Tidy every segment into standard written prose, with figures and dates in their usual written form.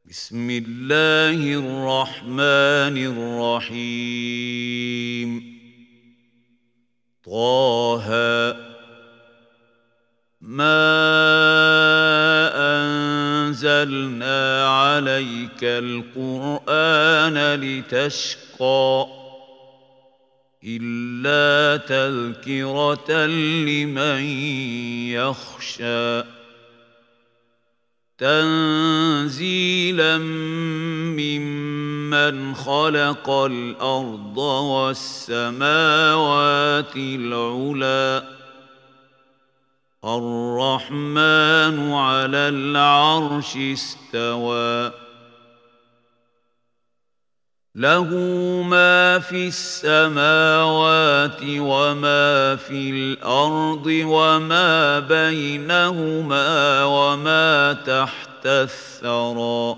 بسم الله الرحمن الرحيم. طه ما أنزلنا عليك القرآن لتشقى إلا تذكرة لمن يخشى تنزيلا ممن خلق الأرض والسماوات العلى الرحمن على العرش استوى له ما في السماوات وما في الأرض وما بينهما وما تحت الثرى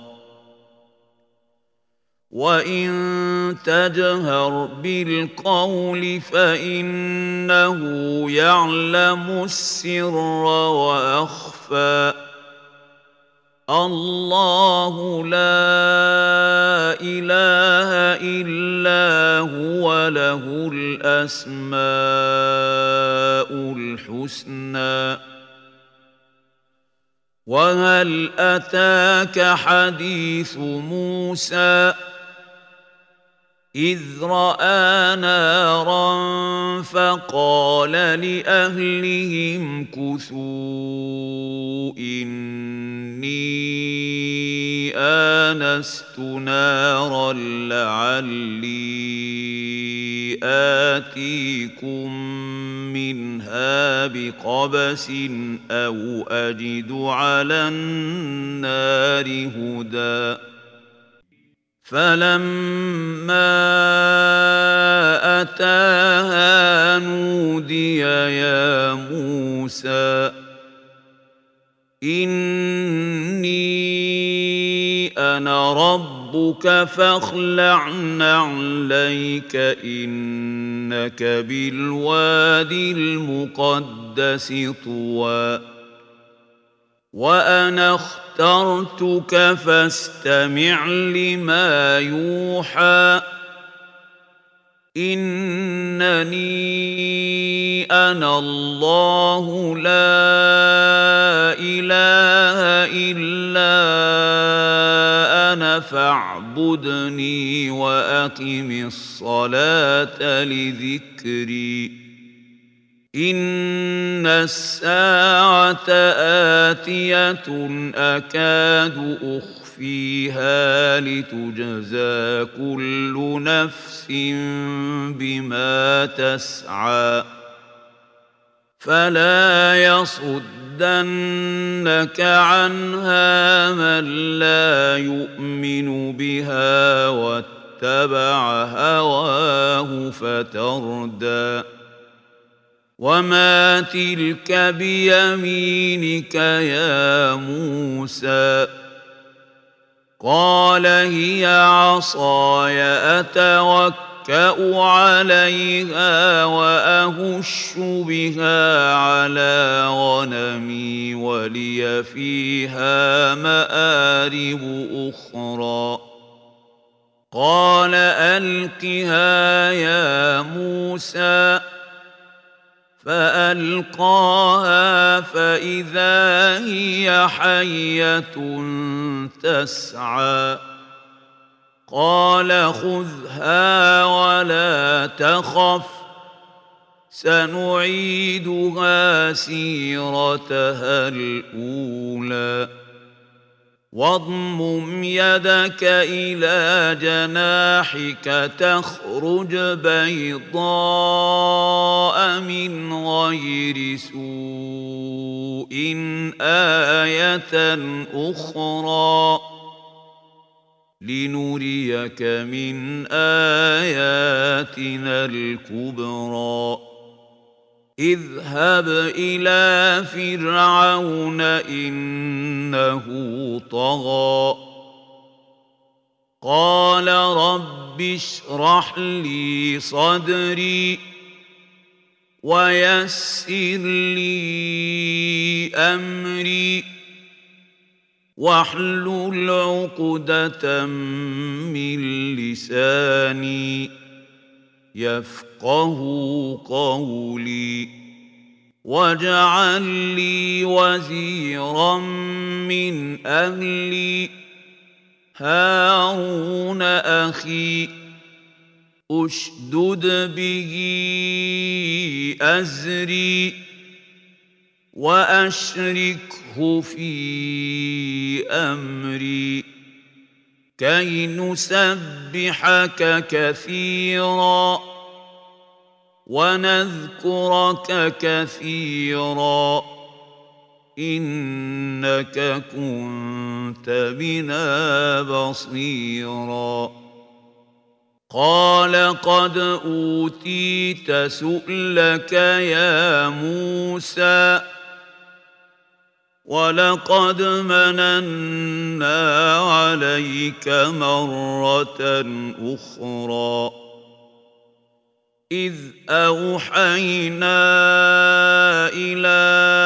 وإن تجهر بالقول فإنه يعلم السر وأخفى الله لا إله إلا هو له الأسماء الحسنى وهل أتاك حديث موسى إذ رأى نارا فقال لأهلهم كثوا إني آنست نارا لعلي آتيكم منها بقبس أو أجد على النار هدى فلما أتاها نودي يا موسى إني أنا ربك فاخلع نعليك إنك بالوادي المقدس طوى وأنا اخترتك فاستمع لما يوحى إنني أنا الله لا إله إلا أنا فاعبدني وأقم الصلاة لذكري إن الساعة آتية أكاد أخفيها لتجزى كل نفس بما تسعى فلا يصدنك عنها من لا يؤمن بها واتبع هواه فتردى وما تلك بيمينك يا موسى قال هي عصاي أتوكأ عليها وأهش بها على غنمي ولي فيها مآرب أخرى قال ألقها يا موسى فألقاها فإذا هي حية تسعى قال خذها ولا تخف سنعيدها سيرتها الأولى واضمم يدك إلى جناحك تخرج بيضاء من غير سوء آية أخرى لنريك من آياتنا الكبرى اذهب إلى فرعون إنه طغى قال رب اشرح لي صدري ويسر لي أمري واحلل عقدة من لساني يفقه قولي واجعل لي وزيرا من أهلي هارون أخي أشدد به أزري وأشركه في أمري كي نسبحك كثيرا ونذكرك كثيرا إنك كنت بنا بصيرا قال قد أوتيت سؤلك يا موسى ولقد مننا عليك مرة أخرى إذ أوحينا إلى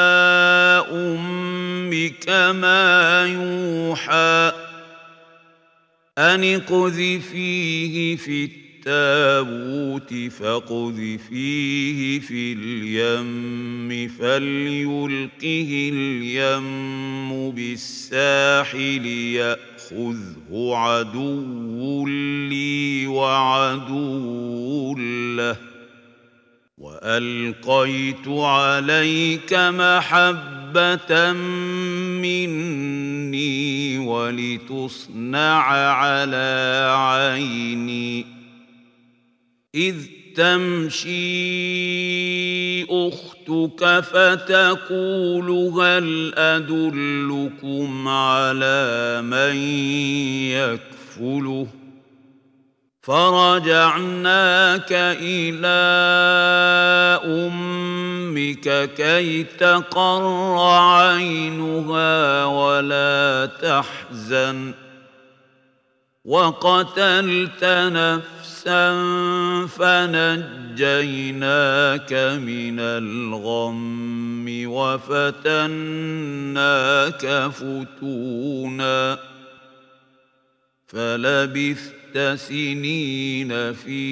أمك ما يوحى أن اقذفيه في التابوت فاقذفيه في اليم فليلقه اليم بالساحل يأخذه عدو لي وعدو له وألقيت عليك محبة مني ولتصنع على عيني إذ تمشي أختك فتقول هل أدلكم على من يكفله فرجعناك إلى أمك كي تقر عينها ولا تحزن وقتلت نفسا فنجيناك من الغم وفتناك فتونا فلبثت سنين في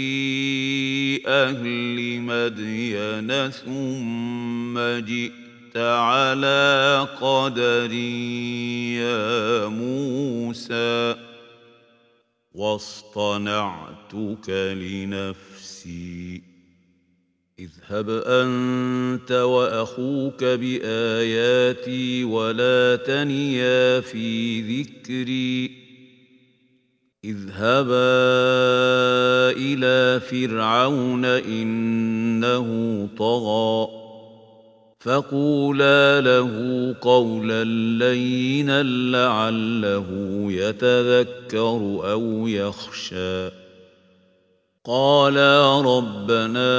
أهل مدين ثم جئت على قدر يا موسى واصطنعتك لنفسي اذهب أنت وأخوك بآياتي ولا تنيا في ذكري اذهبا إلى فرعون إنه طغى فقولا له قولا لينا لعله يتذكر أو يخشى قالا ربنا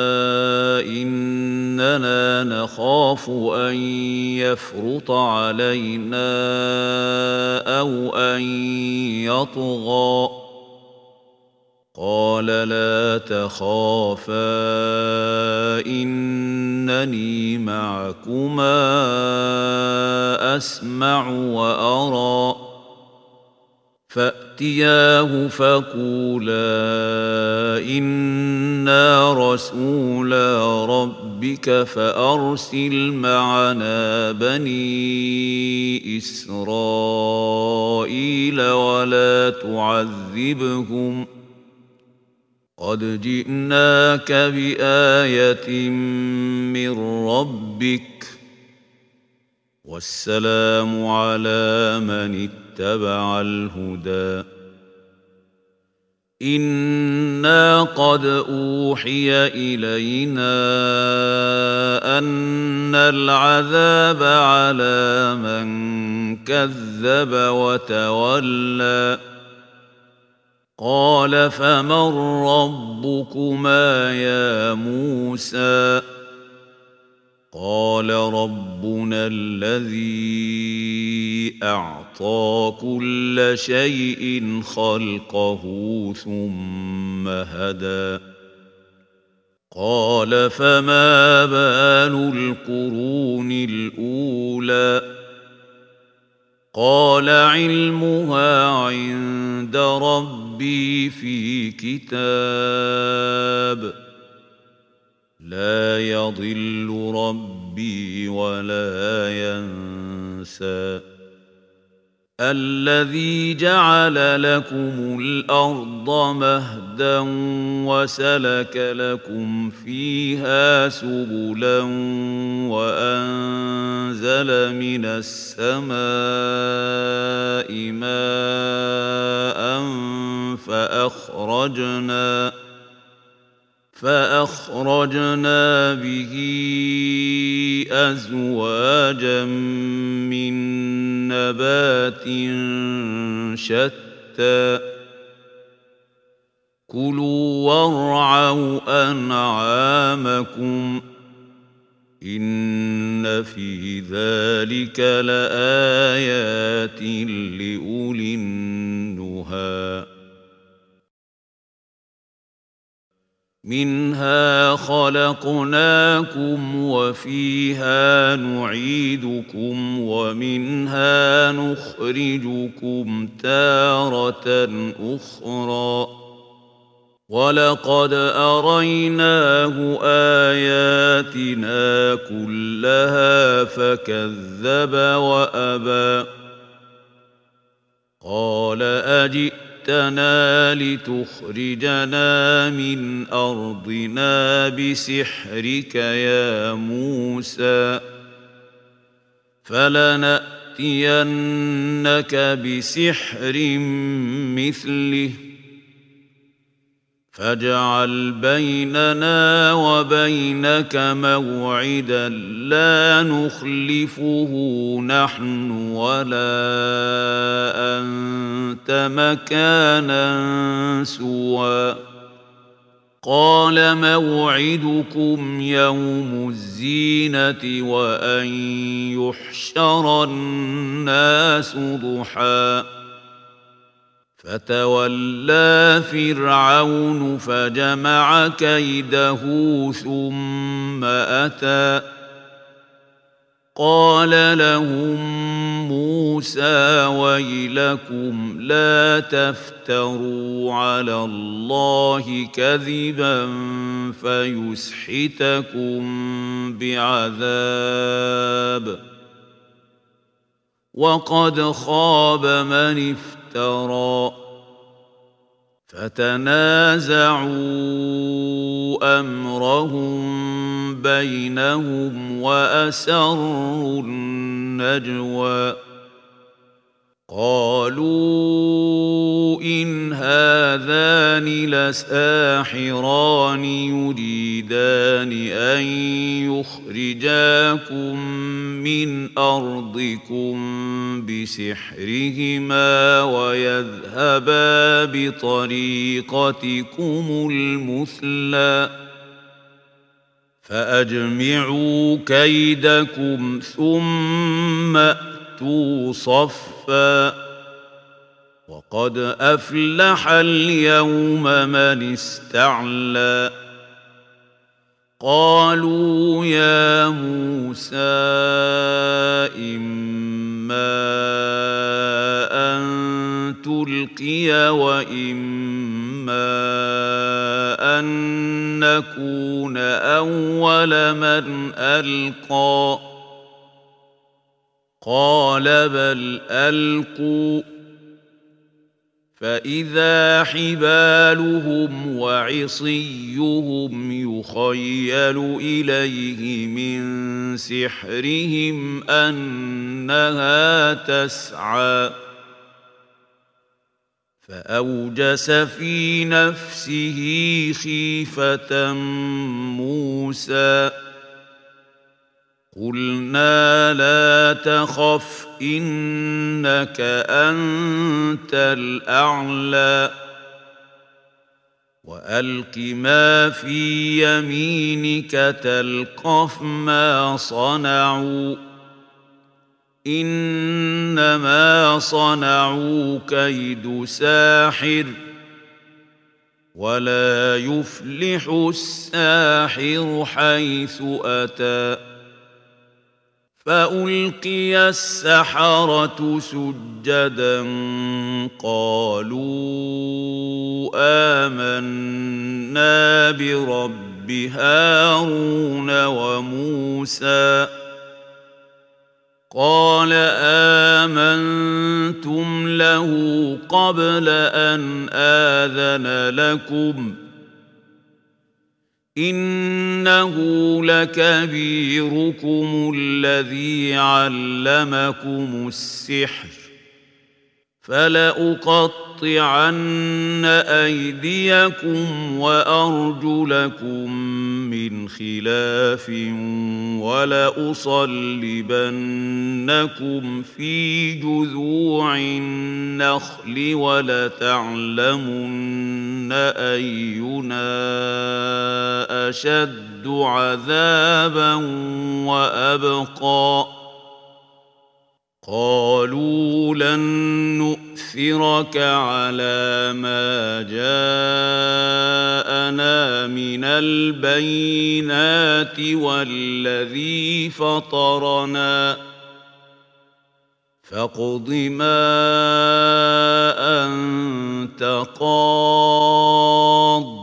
إننا نخاف أن يفرط علينا أو أن يطغى قال لا تخافا إنني معكما أسمع وأرى فأتياه فقولا إنا رسولا ربك فأرسل معنا بني إسرائيل ولا تعذبهم قد جئناك بآية من ربك والسلام على من اتبع الهدى إنا قد أوحي إلينا أن العذاب على من كذب وتولى قال فمن ربكما يا موسى قال ربنا الذي أعطى كل شيء خلقه ثم هدى قال فما بال القرون الأولى قال علمها عند ربي في كتاب لا يضل ربي ولا ينسى الذي جعل لكم الأرض مهدا وسلك لكم فيها سبلا وأنزل من السماء ماء فأخرجنا به أزواجا من نبات شتى كلوا وارعوا أنعامكم إن في ذلك لآيات لأولي النهى منها خلقناكم وفيها نعيدكم ومنها نخرجكم تارة أخرى ولقد أريناه آياتنا كلها فكذب وأبى قال أجئتنا لتخرجنا من أرضنا بسحرك يا موسى فلنأتينك بسحر مثله فاجعل بيننا وبينك موعدا لا نخلفه نحن ولا أنت مكانا سوى قال موعدكم يوم الزينة وأن يحشر الناس ضحى فتولى فرعون فجمع كيده ثم أتى قال لهم موسى ويلكم لا تفتروا على الله كذبا فيسحتكم بعذاب وقد خاب من افترى فتنازعوا أمرهم بينهم وأسروا النجوى قالوا إن هذان لساحران يريدان أن يخرجاكم من أرضكم بسحرهما ويذهبا بطريقتكم المثلى فأجمعوا كيدكم ثم أتوا صفا وقد أفلح اليوم من استعلى قالوا يا موسى إما أن تلقي وإما أن نكون أول من ألقى قال بل ألقوا فإذا حبالهم وعصيهم يخيل إليه من سحرهم أنها تسعى فأوجس في نفسه خيفة موسى قلنا لا تخف إنك أنت الأعلى وألق ما في يمينك تلقف ما صنعوا إنما صنعوا كيد ساحر ولا يفلح الساحر حيث أتى فألقي السحرة سجدا قالوا آمنا برب هارون وموسى قال آمنتم له قبل أن آذن لكم إنه لكبيركم الذي علمكم السحر فلأقطعن أيديكم وأرجلكم من خلاف ولأصلبنكم في جذوع النخل ولتعلمن أينا أشد عذابا وأبقى قالوا لن نؤثرك على ما جاءنا من البينات والذي فطرنا فاقض ما أنت قاض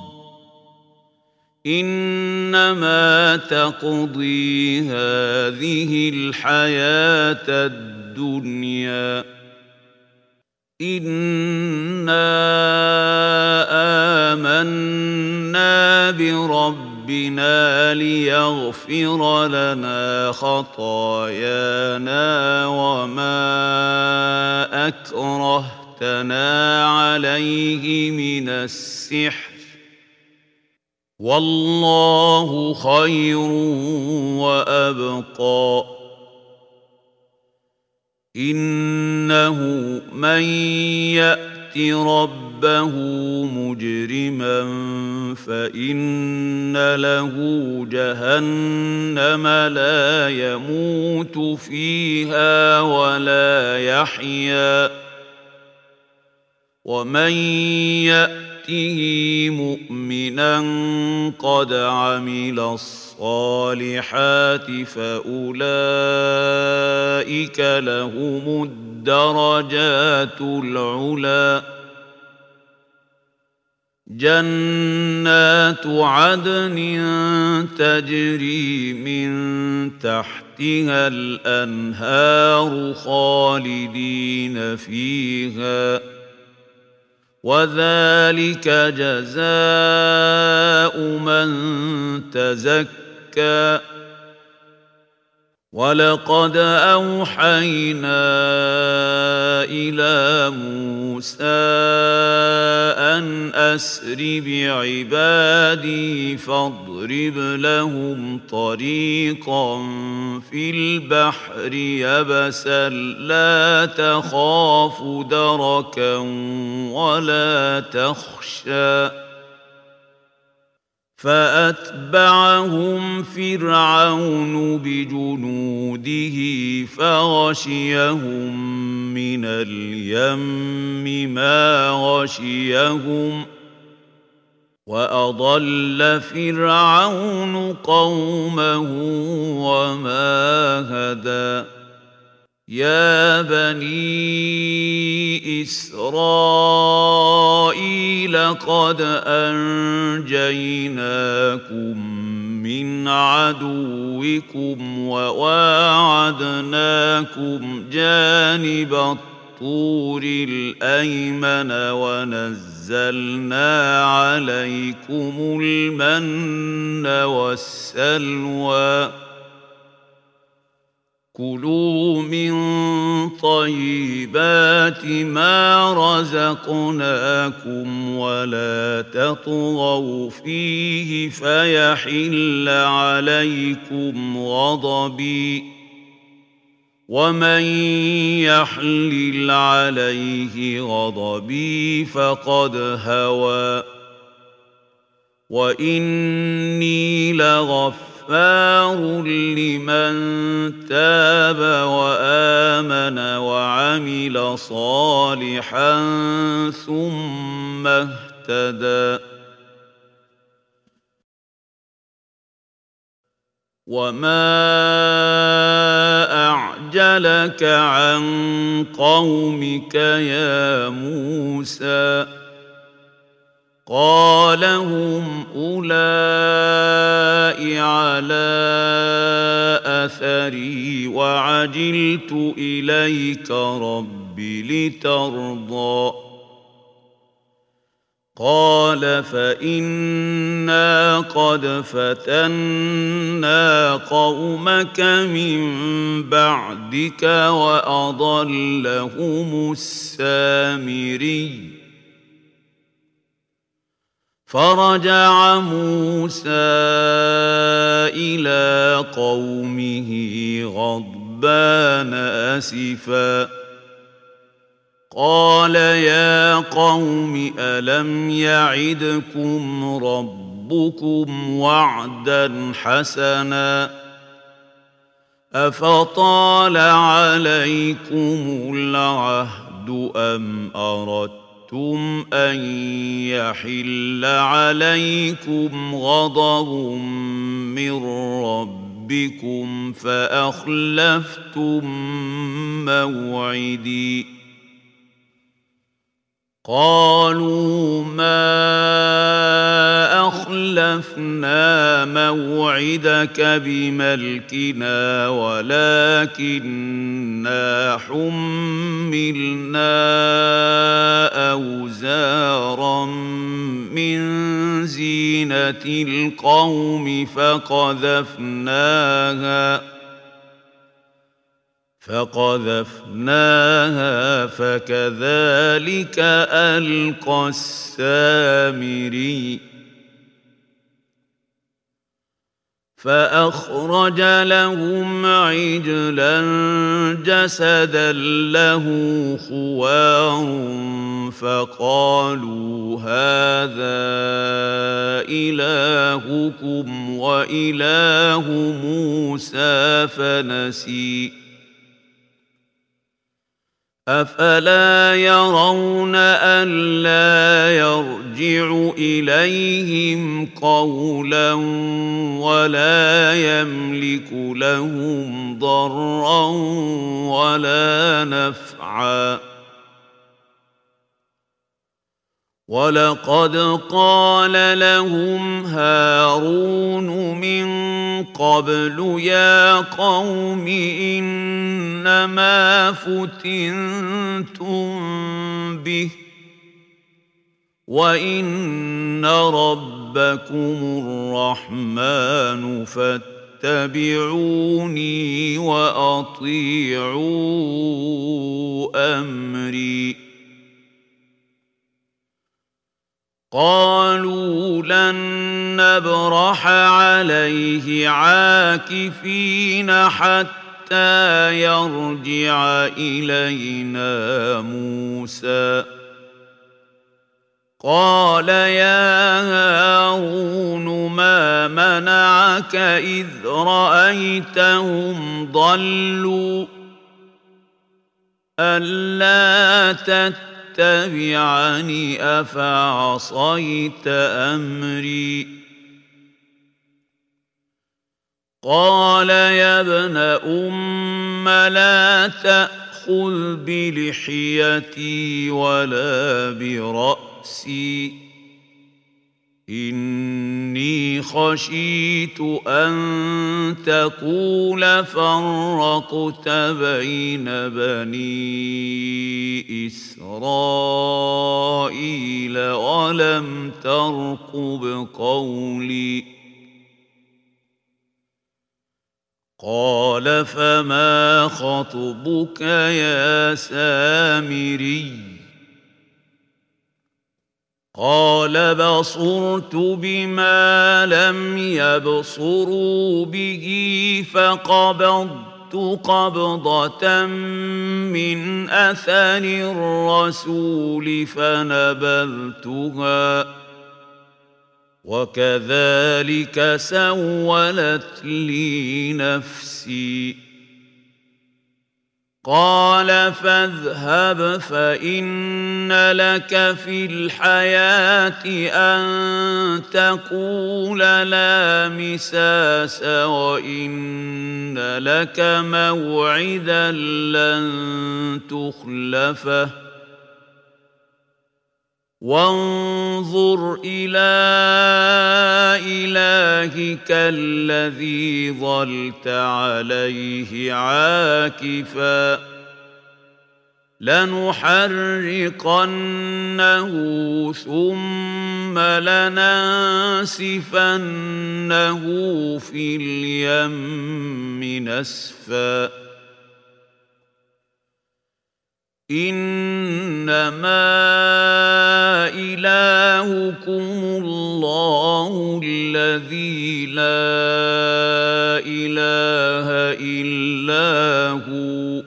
إنما تقضي هذه الحياة الدنيا إنا آمنا بربنا ليغفر لنا خطايانا وما أكرهتنا عليه من السحر والله خير وأبقى إنه من يأت ربه مجرما فإن له جهنم لا يموت فيها ولا يحيا ومن يأته مؤمنا قد عمل الصالحات فأولئك لهم الدرجات العلى جنات عدن تجري من تحتها الأنهار خالدين فيها وذلك جزاء من تزكى ولقد أوحينا إلى موسى أن أسر بعبادي فاضرب لهم طريقا في البحر يبسا لا تخاف دركا ولا تخشى فأتبعهم فرعون بجنوده فغشيهم من اليم ما غشيهم وأضل فرعون قومه وما هدى يا بني إسرائيل قد أنجيناكم من عدوكم وواعدناكم جانب الطور الأيمن ونزلنا عليكم المن والسلوى كلوا من طيبات ما رزقناكم ولا تطغوا فيه فيحل عليكم غضبي ومن يحلل عليه غضبي فقد هوى وإني لغفار لمن تاب وآمن وعمل صالحا ثم اهتدى وما أعجلك عن قومك يا موسى قال هم أولئك على أثري وعجلت إليك رب لترضى قال فإنا قد فتنا قومك من بعدك وأضلهم السامري فرجع موسى إلى قومه غضبان أسفا قال يا قوم ألم يعدكم ربكم وعدا حسنا أفطال عليكم العهد أم أردتم أن يحل عليكم غضب من ربكم فأخلفتم موعدي قالوا ما أخلفنا موعدك بملكنا ولكننا حملنا أوزارا من زينة القوم فقذفناها فكذلك ألقى السامري فأخرج لهم عجلا جسدا له خوار فقالوا هذا إلهكم وإله موسى فنسي أفلا يرون ألا يرجع إليهم قولا ولا يملك لهم ضرا ولا نفعا ولقد قال لهم هارون من قبل يا قوم إنما فتنتم به وإن ربكم الرحمن فاتبعوني وأطيعوا أمري قالوا لن نبرح عليه عاكفين حتى يرجع إلينا موسى قال يا هارون ما منعك إذ رأيتهم ضلوا ألا تتبعني أفعصيت أمري قال يا ابن أم لا تأخذ بلحيتي ولا برأسي إني خشيت أن تقول فرقت بين بني إسرائيل ولم ترقب قولي قال فما خطبك يا سامري قال بصرت بما لم يبصروا به فقبضت قبضة من أثر الرسول فنبذتها وكذلك سولت لي نفسي قال فاذهب فإن لك في الحياة أن تقول لا مساس وإن لك موعدا لن تخلفه وانظر إلى إلهك الذي ظلت عليه عاكفا لنحرقنه ثم لننسفنه في اليم نسفا إنما إلهكم الله الذي لا إله إلا هو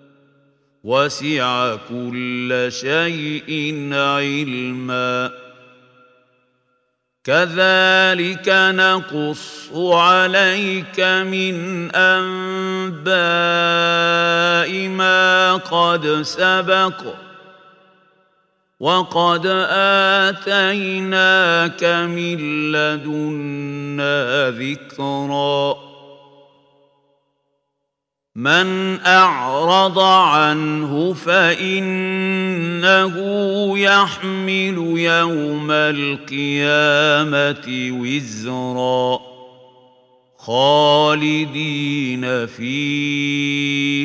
وسع كل شيء علما كذلك نقص عليك من أنباء ما قد سبق وقد آتيناك من لدنا ذكرا من أعرض عنه فإنه يحمل يوم القيامة وزرا خالدين فيه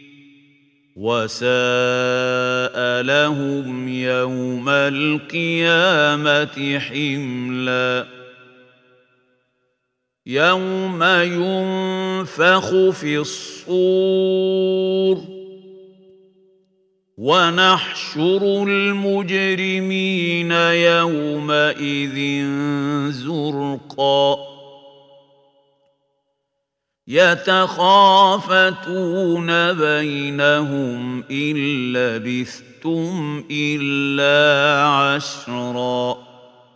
وساء لهم يوم القيامة حملا يوم ينفخ في الصور ونحشر المجرمين يومئذ زرقا يتخافتون بينهم إن لبثتم إلا عشرا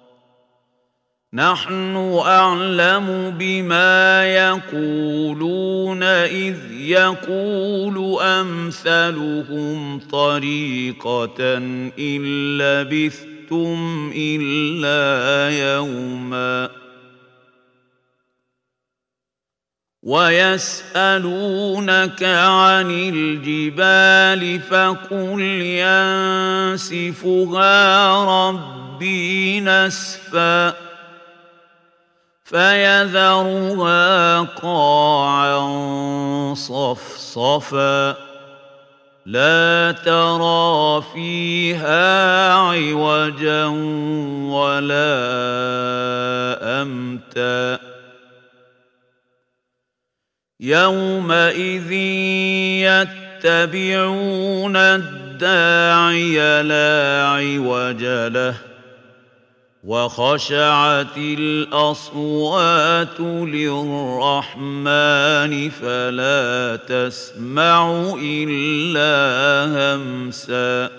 نحن أعلم بما يقولون إذ يقول أمثلهم طريقة إن لبثتم إلا يوما ويسألونك عن الجبال فقل ينسفها ربي نسفا فيذرها قاعا صفصفا لا ترى فيها عوجا ولا أمتا يومئذ يتبعون الداعي لا عوج له وخشعت الأصوات للرحمن فلا تسمع إلا همسا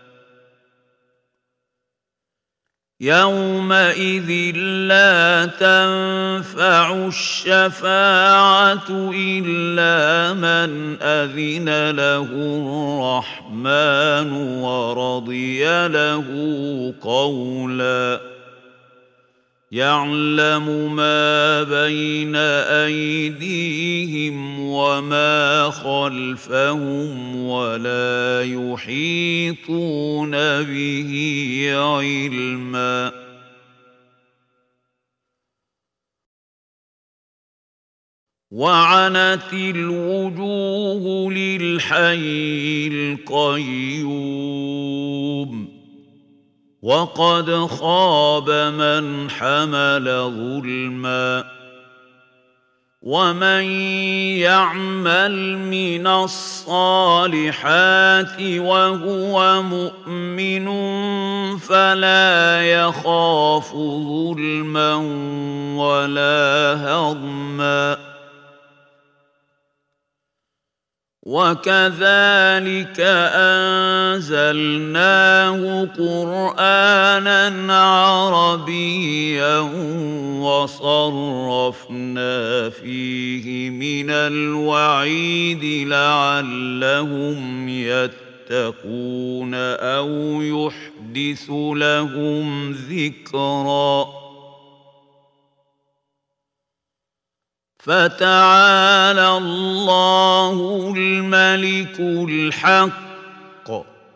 يومئذ لا تنفع الشفاعة إلا من أذن له الرحمن ورضي له قولا يعلم ما بين أيديهم وما خلفهم ولا يحيطون به علما وعنت الوجوه للحي القيوم وقد خاب من حمل ظلما ومن يعمل من الصالحات وهو مؤمن فلا يخاف ظلما ولا هضما وكذلك أنزلناه قرآنا عربيا وصرفنا فيه من الوعيد لعلهم يتقون أو يحدث لهم ذكرا فتعالى الله الملك الحق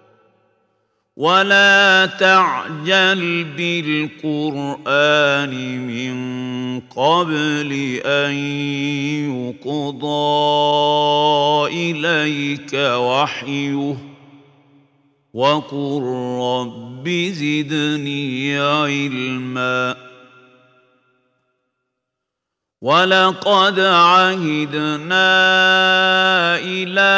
ولا تعجل بالقرآن من قبل أن يقضى إليك وحيه وقل رب زدني علما ولقد عهدنا إلى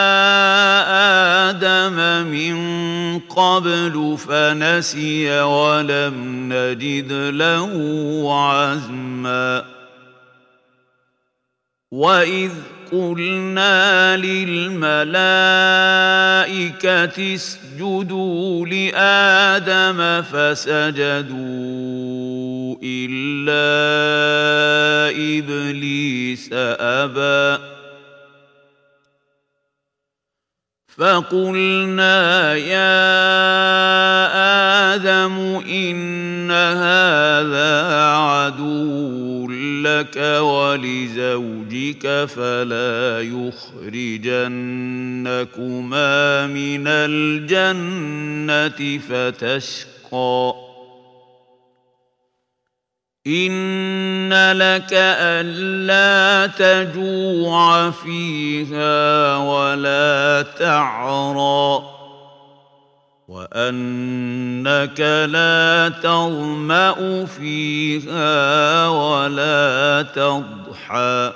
آدم من قبل فنسي ولم نجد له عزما وإذ قلنا للملائكة اسجدوا لآدم فسجدوا إلا إبليس أبى فقلنا يا آدم إن هذا عدو لك ولزوجك فلا يخرجنكما من الجنة فتشقى إن لك ألا تجوع فيها ولا تعرى وأنك لا تظمأ فيها ولا تضحى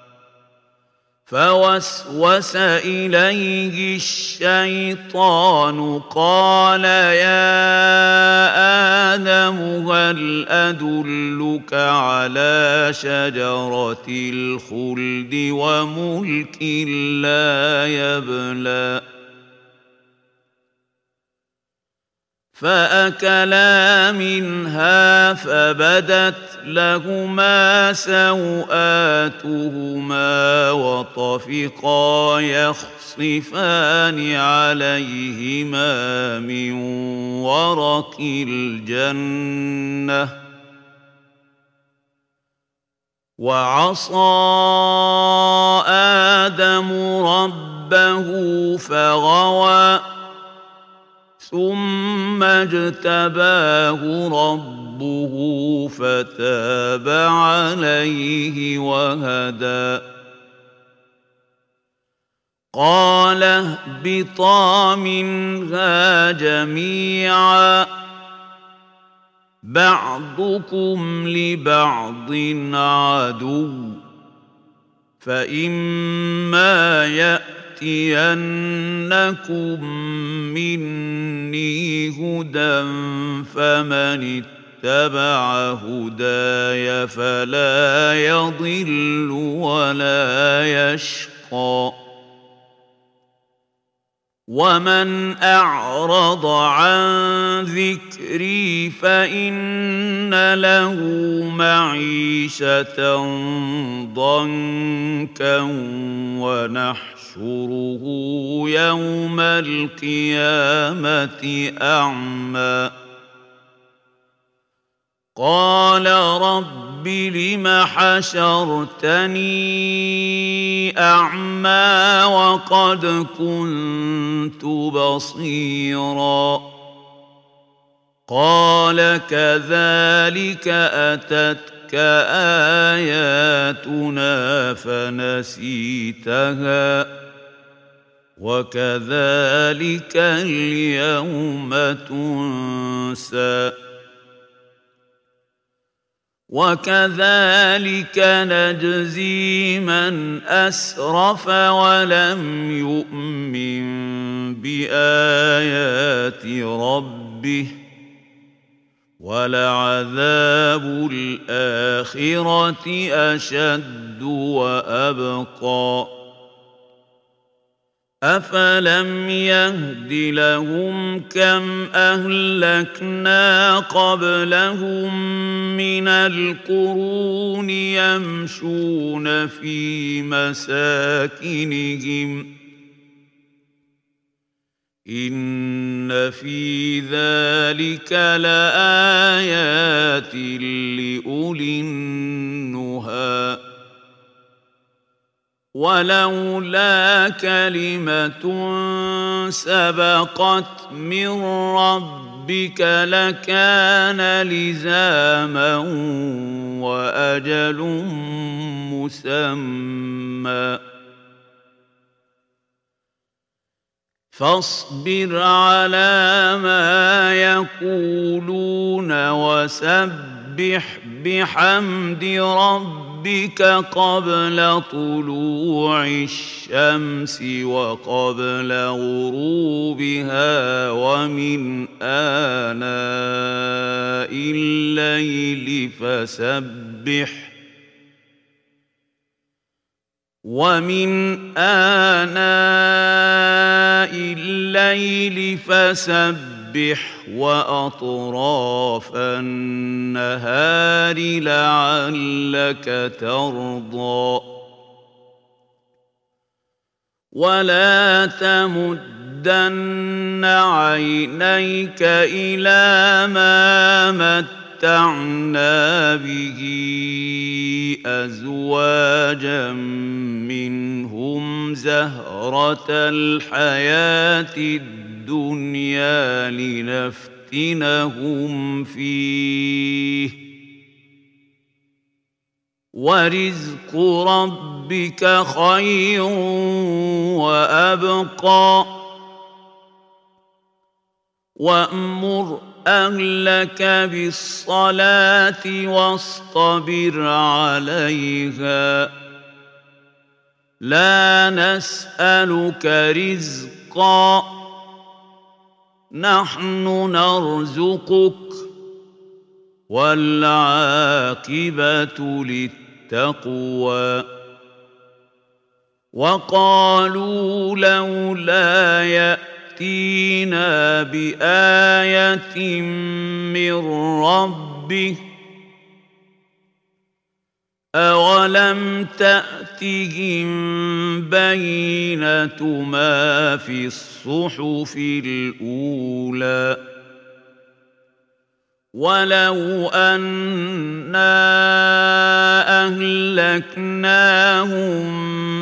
فوسوس إليه الشيطان قال يا آدم هل أدلك على شجرة الخلد وملك لا يبلى فأكلا منها فبدت لهما سوآتهما وطفقا يخصفان عليهما من ورق الجنة وعصى آدم ربه فغوى ثم اجتباه ربه فتاب عليه وهدى قال اهبطا منها جميعا بعضكم لبعض عدو فإما يأتينكم مني هدى فمن اتبع هداي فلا يضل ولا يشقى ومن أعرض عن ذكري فإن له معيشة ضنكا ونحشره يوم القيامة أعمى قال رب لم حشرتني أعمى وقد كنت بصيرا قال كذلك أتتك آياتنا فنسيتها وكذلك اليوم تنسى وكذلك نجزي من أسرف ولم يؤمن بآيات ربه ولعذاب الآخرة أشد وأبقى أفلم يهد لهم كم أهلكنا قبلهم من القرون يمشون في مساكنهم إن في ذلك لآيات لأولي النهى ولولا كلمة سبقت من ربك لكان لزاما وأجل مسمى فاصبر على ما يقولون وسبح بحمد ربك قبل طلوع الشمس وقبل غروبها ومن آناء الليل فسبح وأطراف النهار لعلك ترضى ولا تمدن عينيك إلى ما متعنا به أزواجا منهم زهرة الحياة الدنيا لنفتنهم فيه ورزق ربك خير وأبقى وأمر أهلك بالصلاة واصطبر عليها لا نسألك رزقا نحن نرزقك والعاقبة للتقوى وقالوا لولا يأتينا بآية من ربه أولم تأتهم بينة ما في الصحف الأولى ولو أنا أهلكناهم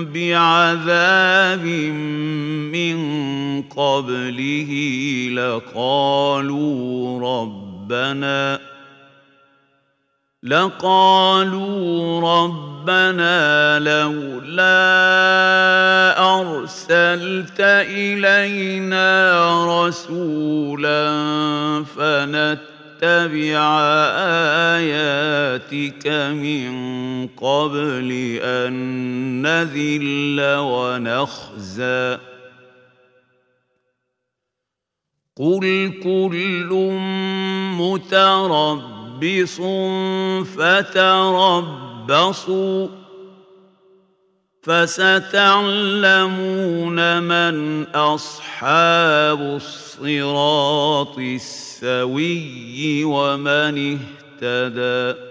بعذاب من قبله لقالوا ربنا لولا أرسلت إلينا رسولا فنتبع آياتك من قبل أن نذل ونخزى قل كل متربص فتربصوا فستعلمون من أصحاب الصراط السوي ومن اهتدى